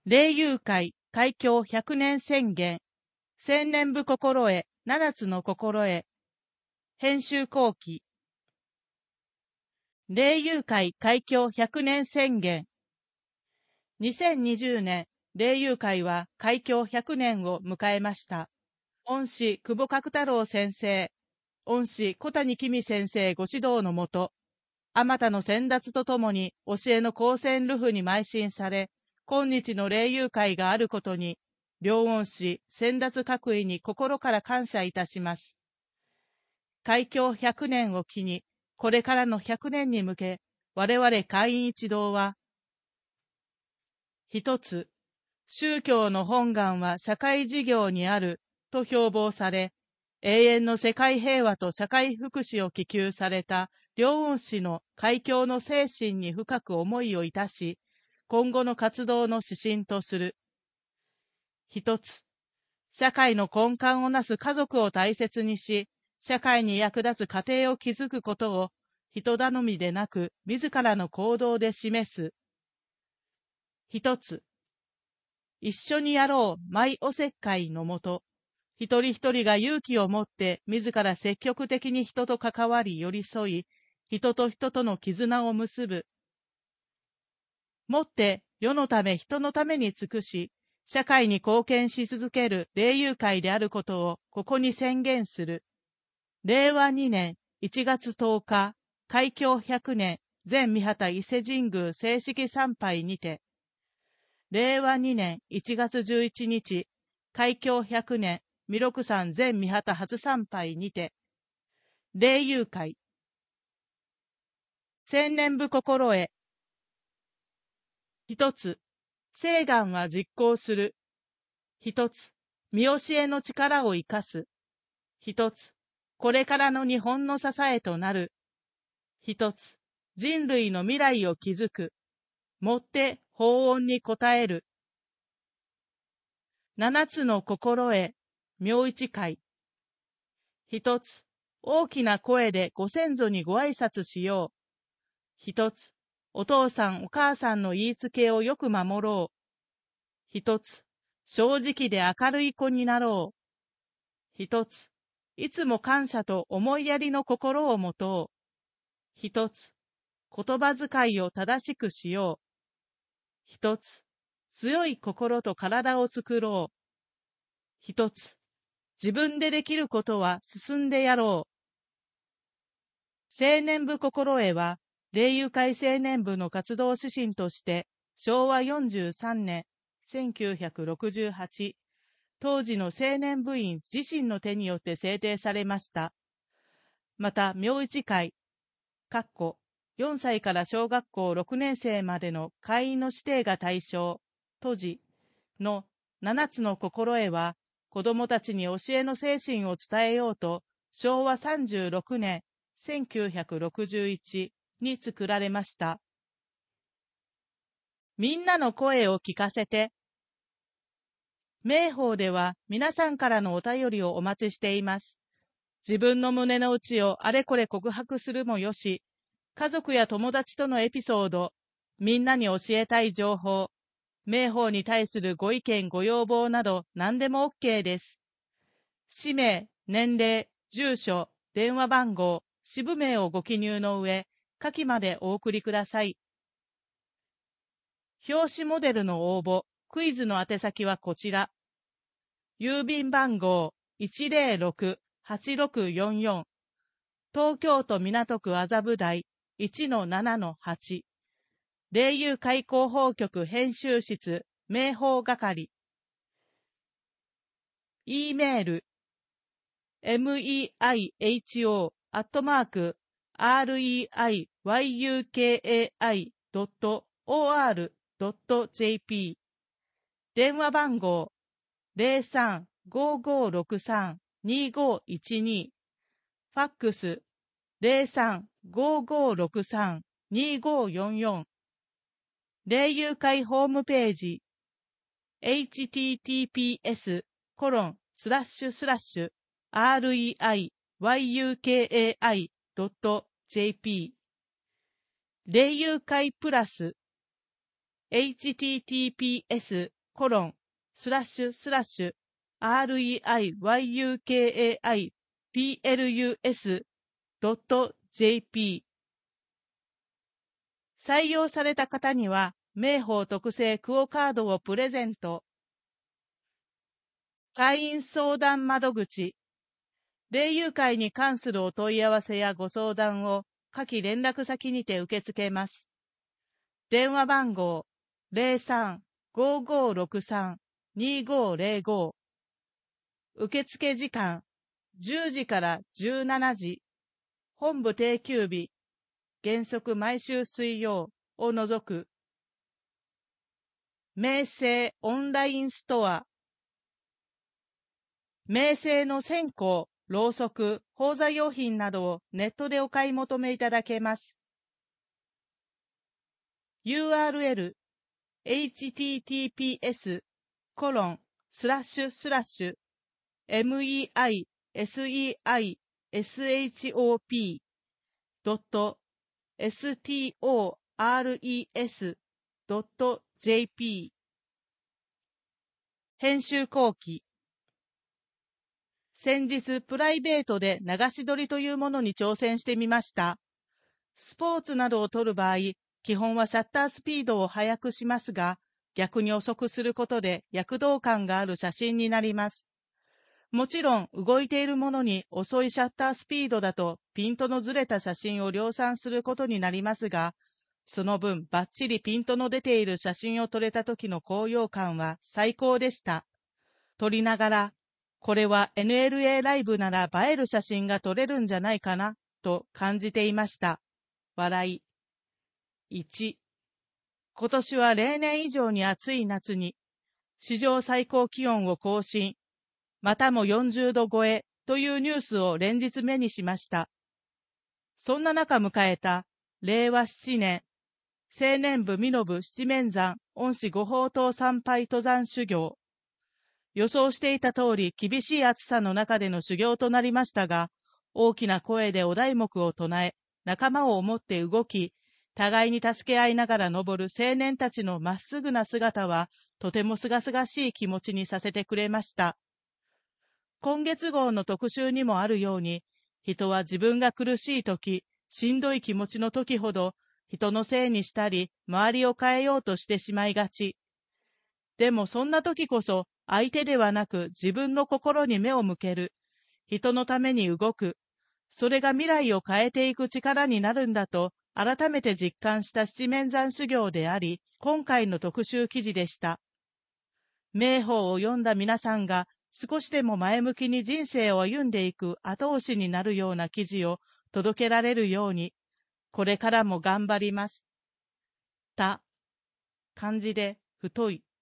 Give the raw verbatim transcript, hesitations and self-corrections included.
霊友会開教ひゃくねん宣言、千年部心得、七つの心得、編集後期。霊友会開教ひゃくねん宣言。にせんにじゅうねん、霊友会は開教ひゃくねんを迎えました。恩師久保角太郎先生、恩師小谷公先生ご指導のもと、あまたの先達とともに教えの高専流布に邁進され、今日の霊友会があることに、両恩師、先達各位に心から感謝いたします。開教ひゃくねんを機に、これからのひゃくねんに向け、我々会員一同は、一つ、宗教の本願は社会事業にあると標榜され、永遠の世界平和と社会福祉を希求された両恩師の開教の精神に深く思いをいたし、今後の活動の指針とする。一つ、社会の根幹をなす家族を大切にし、社会に役立つ家庭を築くことを人頼みでなく自らの行動で示す。一つ、一緒にやろう舞おせっかいのもと、一人一人が勇気を持って自ら積極的に人と関わり寄り添い、人と人との絆を結ぶ。もって世のため人のために尽くし、社会に貢献し続ける霊友会であることをここに宣言する。れいわにねんいちがつとおか、開教ひゃくねん前三幡伊勢神宮正式参拝にて、れいわにねんいちがつじゅういちにち、開教ひゃくねん弥勒山前三幡初参拝にて、霊友会千年部心得。一つ、聖願は実行する。一つ、見教えの力を生かす。一つ、これからの日本の支えとなる。一つ、人類の未来を築く。もって法音に応える。七つの心得、明一会。一つ、大きな声でご先祖にご挨拶しよう。一つ、お父さんお母さんの言いつけをよく守ろう。一つ、正直で明るい子になろう。一つ、いつも感謝と思いやりの心を持とう。一つ、言葉遣いを正しくしよう。一つ、強い心と体を作ろう。一つ、自分でできることは進んでやろう。青年部心得は、霊友会青年部の活動指針として、しょうわよんじゅうさんねん、せんきゅうひゃくろくじゅうはち、当時の青年部員自身の手によって制定されました。また、明一会、かっこよんさいから小学校ろくねんせいまでの会員の指定が対象、当時の七つの心得は、子どもたちに教えの精神を伝えようと、しょうわさんじゅうろくねん、せんきゅうひゃくろくじゅういちに作られました。みんなの声を聞かせて。名宝では皆さんからのお便りをお待ちしています。自分の胸の内をあれこれ告白するもよし、家族や友達とのエピソード、みんなに教えたい情報、名宝に対するご意見ご要望など何でも OK です。氏名、年齢、住所、電話番号、支部名をご記入の上、下記までお送りください。表紙モデルの応募、クイズの宛先はこちら。郵便番号 いちぜろろくはちろくよんよん、東京都港区麻布台 いちのななのはち、霊友会広報局編集室名宝係。E メール メイホ アットマーク レイユーケーエーアイ ドット オーアール ドット ジェーピー。電話番号 ゼロさん ごーごーろくさん にーごーいちに、ファックス ゼロさん ごーごーろくさん にーごーよんよん。霊友会ホームページ エイチティーティーピーエス コロンスラッシュスラッシュ レイユーケーエーアイ ドット ジェーピー。霊友会プラスエイチティーティーピーエスコロンスラッシュスラッシュアールイーアイワイユーケーエーアイピーエルユーエスドットジェーピー 採用された方には、名宝特製クオカードをプレゼント。会員相談窓口。霊友会に関するお問い合わせやご相談を下記連絡先にて受け付けます。電話番号 ゼロさん ごーごーろくさん にーごーゼロご。受付時間じゅうじからじゅうしちじ。本部定休日原則毎週水曜を除く。明星オンラインストア。明星の線香、ろうそく、宝座用品などをネットでお買い求めいただけます。ユーアールエル エイチティーティーピーエスコロンスラッシュスラッシュメイセイショップドットストレスドットジェーピー 編集後期。先日プライベートで流し撮りというものに挑戦してみました。スポーツなどを撮る場合、基本はシャッタースピードを速くしますが、逆に遅くすることで躍動感がある写真になります。もちろん動いているものに遅いシャッタースピードだとピントのずれた写真を量産することになりますが、その分バッチリピントの出ている写真を撮れた時の高揚感は最高でした。撮りながら、これは エヌエルエー ライブなら映える写真が撮れるんじゃないかな、と感じていました。笑い。いち、今年は例年以上に暑い夏に、史上最高気温を更新、またもよんじゅうど超えというニュースを連日目にしました。そんな中迎えた、れいわななねん、青年部身延七面山御師御法塔参拝登山修行。予想していた通り厳しい暑さの中での修行となりましたが、大きな声でお題目を唱え、仲間を思って動き、互いに助け合いながら登る青年たちのまっすぐな姿は、とてもすがすがしい気持ちにさせてくれました。今月号の特集にもあるように、人は自分が苦しいとき、しんどい気持ちのときほど、人のせいにしたり、周りを変えようとしてしまいがち。でもそんなときこそ、相手ではなく自分の心に目を向ける。人のために動く。それが未来を変えていく力になるんだと、改めて実感した七面山修行であり、今回の特集記事でした。名宝を読んだ皆さんが、少しでも前向きに人生を歩んでいく後押しになるような記事を届けられるように、これからも頑張ります。た、漢字で太い。